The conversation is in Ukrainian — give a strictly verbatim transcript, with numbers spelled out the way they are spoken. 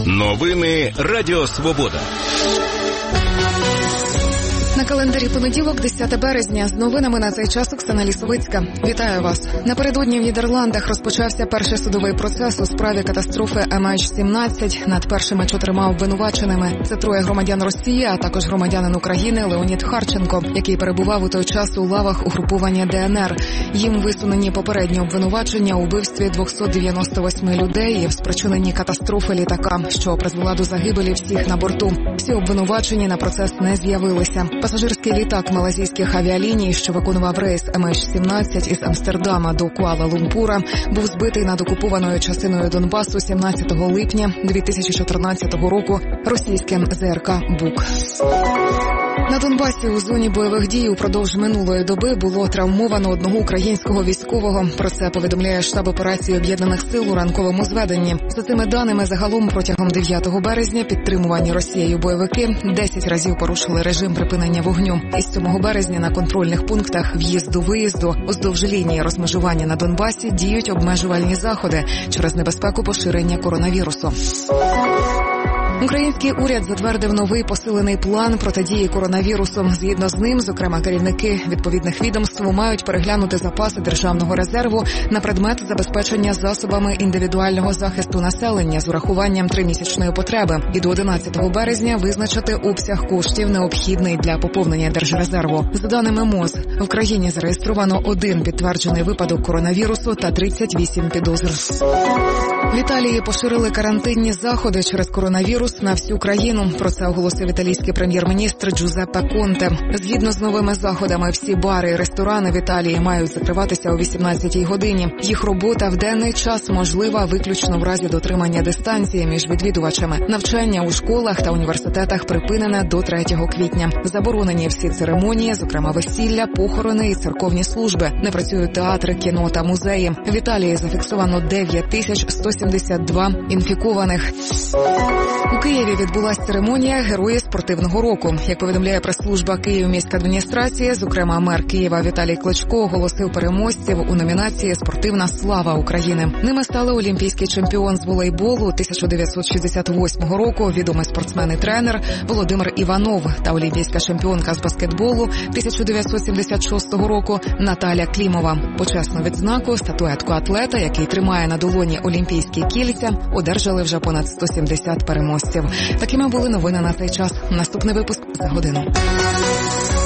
Новини Радіо Свобода. На календарі понеділок, десяте березня. З новинами на цей час Оксана Лісовицька. Вітаю вас. Напередодні в Нідерландах розпочався перший судовий процес у справі катастрофи ем ейч сімнадцять над першими чотирма обвинуваченими. Це троє громадян Росії, а також громадянин України Леонід Харченко, який перебував у той час у лавах угруповання де ен ер. Їм висунені попередні обвинувачення у вбивстві двісті дев'яносто вісім людей і в спричиненні катастрофи літака, що призвела до загибелі всіх на борту. Всі обвинувачені на процес не з'явилися. Пасажирський літак малазійських авіаліній, що виконував рейс ем ейч сімнадцять із Амстердама до Куала-Лумпура, був збитий над окупованою частиною Донбасу сімнадцятого липня дві тисячі чотирнадцятого року російським зе ер ка «Бук». На Донбасі у зоні бойових дій упродовж минулої доби було травмовано одного українського військового. Про це повідомляє штаб операції Об'єднаних сил у ранковому зведенні. За цими даними, загалом протягом дев'ятого березня підтримувані Росією бойовики десять разів порушили режим припинення вогню. Із сьомого березня на контрольних пунктах в'їзду-виїзду уздовж лінії розмежування на Донбасі діють обмежувальні заходи через небезпеку поширення коронавірусу. Український уряд затвердив новий посилений план протидії коронавірусу. Згідно з ним, зокрема, керівники відповідних відомств мають переглянути запаси державного резерву на предмет забезпечення засобами індивідуального захисту населення з урахуванням тримісячної потреби і до одинадцятого березня визначити обсяг коштів, необхідний для поповнення держрезерву. За даними МОЗ, в країні зареєстровано один підтверджений випадок коронавірусу та тридцять вісім підозр. В Італії поширили карантинні заходи через коронавірус на всю країну. Про це оголосив італійський прем'єр-міністр Джузеппе Конте. Згідно з новими заходами, всі бари і ресторани в Італії мають закриватися о вісімнадцятій годині. Їх робота в денний час можлива виключно в разі дотримання дистанції між відвідувачами. Навчання у школах та університетах припинене до третього квітня. Заборонені всі церемонії, зокрема весілля, похорони і церковні служби. Не працюють театри, кіно та музеї. В Італії зафіксовано дев'ять тисяч сто сімдесят два інфікованих. У Києві відбулася церемонія «Герої спортивного року». Як повідомляє прес-служба Київміськадміністрації, зокрема мер Києва Віталій Кличко оголосив переможців у номінації «Спортивна слава України». Ними стали олімпійський чемпіон з волейболу тисяча дев'ятсот шістдесят восьмого року, відомий спортсмен і тренер Володимир Іванов та олімпійська чемпіонка з баскетболу тисяча дев'ятсот сімдесят шостого року Наталя Клімова. Почесну відзнаку, статуетку атлета, який тримає на долоні олімпійські кільця, одержали вже понад сто сімдесят переможців. Такими були новини на цей час. Наступний випуск за годину.